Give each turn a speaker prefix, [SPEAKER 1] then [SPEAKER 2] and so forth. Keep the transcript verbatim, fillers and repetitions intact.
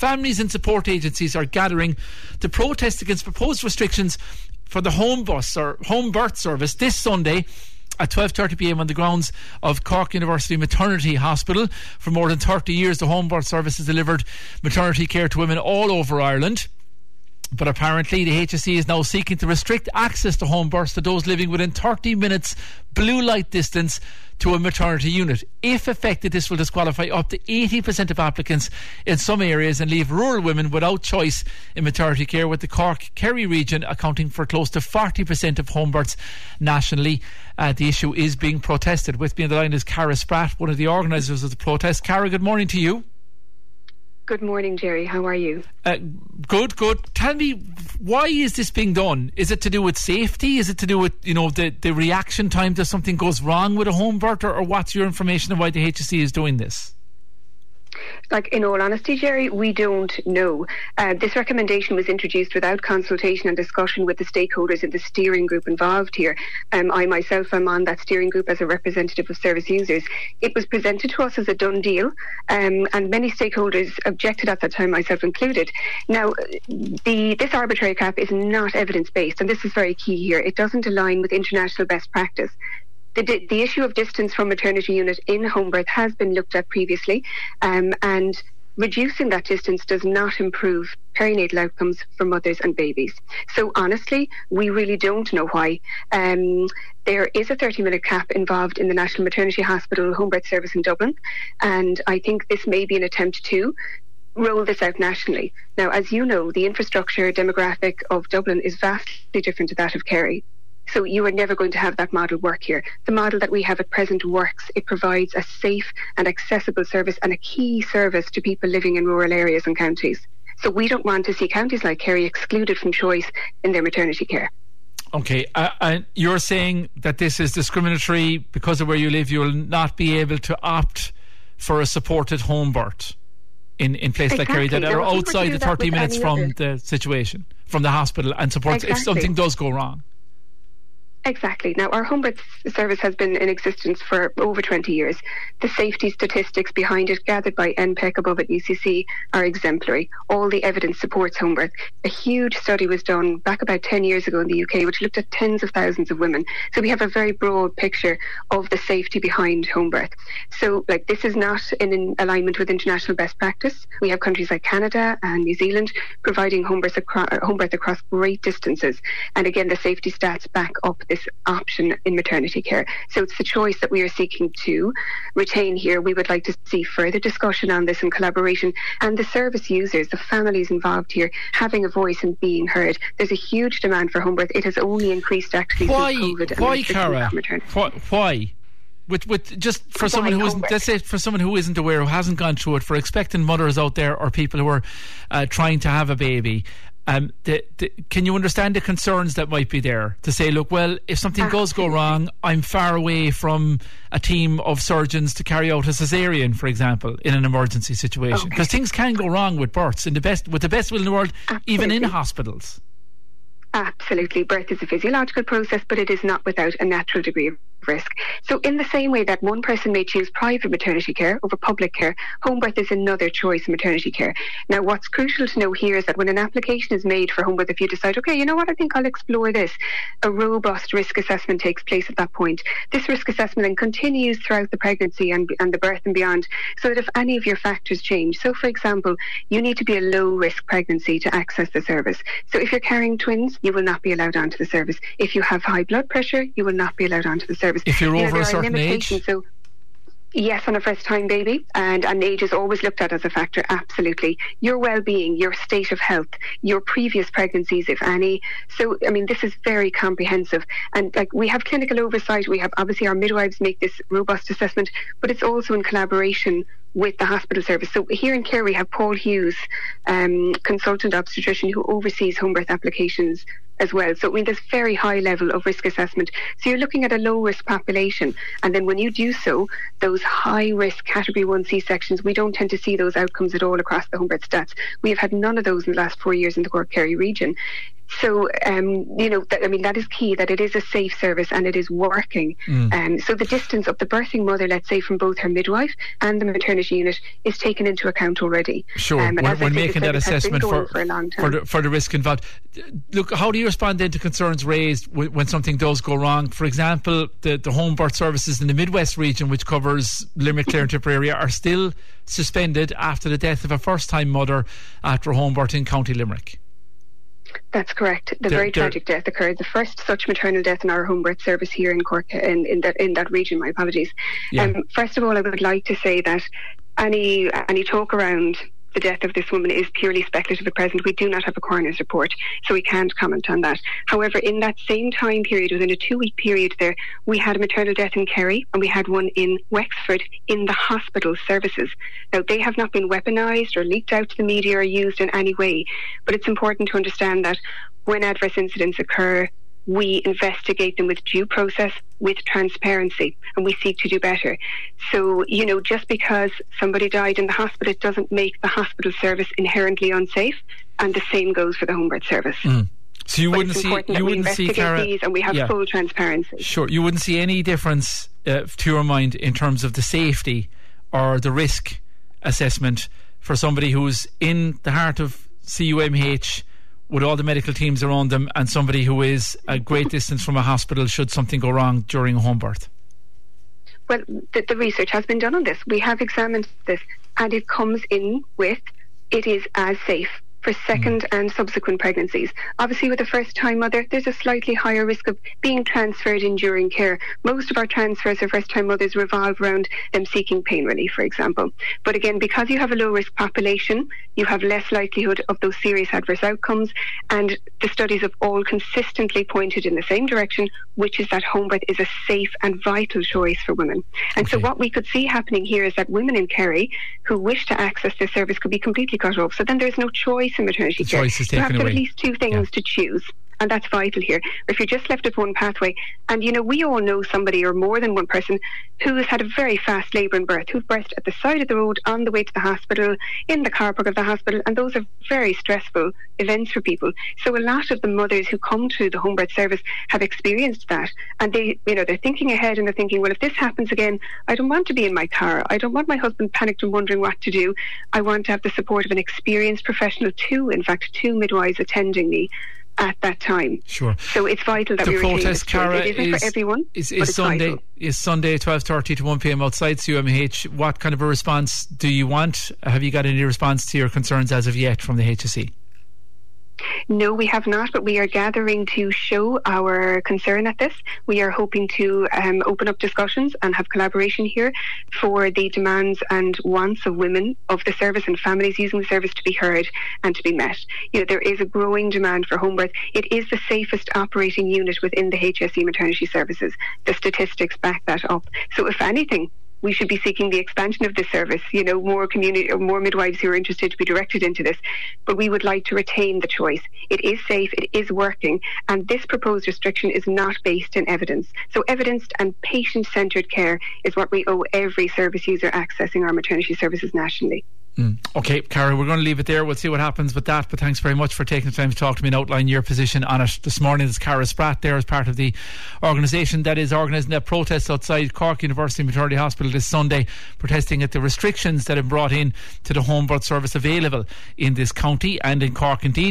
[SPEAKER 1] families and support agencies are gathering to protest against proposed restrictions for the home bus or home birth service this Sunday at twelve thirty p m on the grounds of Cork University Maternity Hospital. For more than thirty years, the home birth service has delivered maternity care to women all over Ireland. But apparently the H S E is now seeking to restrict access to home births to those living within thirty minutes blue light distance to a maternity unit. If affected, this will disqualify up to eighty percent of applicants in some areas and leave rural women without choice in maternity care, with the Cork-Kerry region accounting for close to forty percent of home births nationally. Uh, the issue is being protested. With me on the line is Cara Spratt, one of the organisers of the protest. Cara, good morning to you.
[SPEAKER 2] Good morning, Jerry. How are you?
[SPEAKER 1] Uh, good, good. Tell me, why is this being done? Is it to do with safety? Is it to do with, you know, the, the reaction time to something goes wrong with a home birth? Or, or what's your information on why the H S E is doing this?
[SPEAKER 2] Like, in all honesty, Jerry, we don't know. Uh, this recommendation was introduced without consultation and discussion with the stakeholders in the steering group involved here. Um, I myself am on that steering group as a representative of service users. It was presented to us as a done deal, um, and many stakeholders objected at that time, myself included. Now, the, this arbitrary cap is not evidence-based, and this is very key here. It doesn't align with international best practice. The, the issue of distance from maternity unit in home birth has been looked at previously, um, and reducing that distance does not improve perinatal outcomes for mothers and babies. So honestly, we really don't know why. Um, there is a thirty minute cap involved in the National Maternity Hospital home birth service in Dublin, and I think this may be an attempt to roll this out nationally. Now, as you know, the infrastructure demographic of Dublin is vastly different to that of Kerry. So you are never going to have that model work here. The model that we have at present works. It provides a safe and accessible service and a key service to people living in rural areas and counties. So we don't want to see counties like Kerry excluded from choice in their maternity care.
[SPEAKER 1] Okay, uh, and you're saying that this is discriminatory because of where you live. You'll not be able to opt for a supported home birth in, in places
[SPEAKER 2] exactly.
[SPEAKER 1] like Kerry that are outside the thirty minutes from
[SPEAKER 2] other.
[SPEAKER 1] the situation, from the hospital, and supports
[SPEAKER 2] exactly.
[SPEAKER 1] if something does go wrong.
[SPEAKER 2] Exactly. Now, our home birth service has been in existence for over twenty years. The safety statistics behind it, gathered by N P E C above at U C C, are exemplary. All the evidence supports home birth. A huge study was done back about ten years ago in the U K, which looked at tens of thousands of women. So we have a very broad picture of the safety behind home birth. So, like, this is not in alignment with international best practice. We have countries like Canada and New Zealand providing home birth, acro- home birth across great distances. And again, the safety stats back up this option in maternity care. So it's the choice that we are seeking to retain here. We would like to see further discussion on this and collaboration, and the service users, the families involved here, having a voice and being heard. There's a huge demand for home birth. It has only increased actually
[SPEAKER 1] why,
[SPEAKER 2] since COVID.
[SPEAKER 1] Why, Cara? Why? Why? With, with just for someone who isn't, let's say for someone who isn't aware, who hasn't gone through it, for expectant mothers out there or people who are uh, trying to have a baby, Um, the, the, can you understand the concerns that might be there to say, look, well, if something Absolutely. does go wrong, I'm far away from a team of surgeons to carry out a caesarean, for example, in an emergency situation, because okay. things can go wrong with births in the best, with the best will in the world, Absolutely. even in hospitals.
[SPEAKER 2] Absolutely. Birth is a physiological process, but it is not without a natural degree of risk. So in the same way that one person may choose private maternity care over public care, home birth is another choice in maternity care. Now, what's crucial to know here is that when an application is made for home birth, if you decide, okay, you know what, I think I'll explore this, a robust risk assessment takes place at that point. This risk assessment then continues throughout the pregnancy and, and the birth and beyond, so that if any of your factors change, so for example, you need to be a low risk pregnancy to access the service. So if you're carrying twins, you will not be allowed onto the service. If you have high blood pressure, you will not be allowed onto the service.
[SPEAKER 1] If you're
[SPEAKER 2] you
[SPEAKER 1] over
[SPEAKER 2] know,
[SPEAKER 1] a certain age?
[SPEAKER 2] So yes, on a first-time baby, and, and age is always looked at as a factor, absolutely. Your well-being, your state of health, your previous pregnancies, if any. So, I mean, this is very comprehensive. And, like, we have clinical oversight. We have, obviously, our midwives make this robust assessment, but it's also in collaboration with the hospital service. So here in Kerry, we have Paul Hughes, um, consultant obstetrician, who oversees home birth applications as well. So, I mean, there's very high level of risk assessment. So you're looking at a low risk population. And then when you do so, those high risk category one C-sections, we don't tend to see those outcomes at all across the home birth stats. We have had none of those in the last four years in the Cork Kerry region. So, um, you know, that, I mean, that is key, that it is a safe service and it is working. Mm. Um, so the distance of the birthing mother, let's say, from both her midwife and the maternity unit is taken into account already.
[SPEAKER 1] Sure, um, when, when making that assessment for, for, for, the, for the risk involved. Look, how do you respond then to concerns raised when something does go wrong? For example, the, the home birth services in the Midwest region, which covers Limerick, Clare and Tipperary, are still suspended after the death of a first-time mother after home birth in County Limerick.
[SPEAKER 2] That's correct. The
[SPEAKER 1] they're,
[SPEAKER 2] very
[SPEAKER 1] they're,
[SPEAKER 2] tragic death occurred. The first such maternal death in our home birth service here in Cork, in, in that in that region. My apologies.
[SPEAKER 1] Yeah.
[SPEAKER 2] Um, first of all, I would like to say that any any talk around the death of this woman is purely speculative at present. We do not have a coroner's report, so we can't comment on that. However, in that same time period, within a two-week period there, we had a maternal death in Kerry and we had one in Wexford in the hospital services. Now, they have not been weaponised or leaked out to the media or used in any way, but it's important to understand that when adverse incidents occur, we investigate them with due process, with transparency, and we seek to do better. So, you know, just because somebody died in the hospital, it doesn't make the hospital service inherently unsafe, and the same goes for the home birth service.
[SPEAKER 1] Mm. So you
[SPEAKER 2] but
[SPEAKER 1] wouldn't
[SPEAKER 2] it's
[SPEAKER 1] see, you wouldn't see, Cara,
[SPEAKER 2] these and we have
[SPEAKER 1] yeah.
[SPEAKER 2] full transparency.
[SPEAKER 1] Sure, you wouldn't see any difference uh, to your mind in terms of the safety or the risk assessment for somebody who's in the heart of C U M H with all the medical teams around them and somebody who is a great distance from a hospital should something go wrong during a home birth?
[SPEAKER 2] Well, the, the research has been done on this. We have examined this, and it comes in with it is as safe for second mm. and subsequent pregnancies. Obviously, with a first-time mother, there's a slightly higher risk of being transferred in during care. Most of our transfers for first-time mothers revolve around them seeking pain relief, for example. But again, because you have a low-risk population, you have less likelihood of those serious adverse outcomes, and the studies have all consistently pointed in the same direction, which is that home birth is a safe and vital choice for women. And okay. so what we could see happening here is that women in Kerry who wish to access this service could be completely cut off. So then there's no choice in maternity
[SPEAKER 1] the
[SPEAKER 2] care.
[SPEAKER 1] Choice is
[SPEAKER 2] you have
[SPEAKER 1] taken
[SPEAKER 2] to
[SPEAKER 1] away.
[SPEAKER 2] At least two things yeah. to choose, and that's vital here. If you're just left with one pathway, and you know, we all know somebody or more than one person who has had a very fast labour and birth, who've birthed at the side of the road, on the way to the hospital, in the car park of the hospital, and those are very stressful events for people. So a lot of the mothers who come to the home birth service have experienced that, and they, you know, they're thinking ahead and they're thinking, well, if this happens again, I don't want to be in my car. I don't want my husband panicked and wondering what to do. I want to have the support of an experienced professional, two, in fact, two midwives attending me at that time.
[SPEAKER 1] Sure.
[SPEAKER 2] So it's vital that
[SPEAKER 1] the
[SPEAKER 2] we retain
[SPEAKER 1] protest,
[SPEAKER 2] this
[SPEAKER 1] Cara,
[SPEAKER 2] It isn't
[SPEAKER 1] is,
[SPEAKER 2] for everyone,
[SPEAKER 1] is,
[SPEAKER 2] is
[SPEAKER 1] is Sunday
[SPEAKER 2] vital.
[SPEAKER 1] is Sunday twelve thirty to one p.m. outside C U M H. What kind of a response do you want? Have you got any response to your concerns as of yet from the H S E?
[SPEAKER 2] No, we have not, but we are gathering to show our concern at this. We are hoping to um, open up discussions and have collaboration here for the demands and wants of women of the service and families using the service to be heard and to be met. You know, there is a growing demand for home birth. It is the safest operating unit within the H S E maternity services. The statistics back that up. So if anything, we should be seeking the expansion of this service, you know, more community or more midwives who are interested to be directed into this. But we would like to retain the choice. It is safe, it is working, and this proposed restriction is not based in evidence. So evidence and patient-centred care is what we owe every service user accessing our maternity services nationally.
[SPEAKER 1] Mm. Okay, Cara, we're going to leave it there. We'll see what happens with that, but thanks very much for taking the time to talk to me and outline your position on it this morning. It's Cara Spratt there as part of the organisation that is organising a protest outside Cork University Maternity Hospital this Sunday, protesting at the restrictions that have brought in to the home birth service available in this county and in Cork indeed.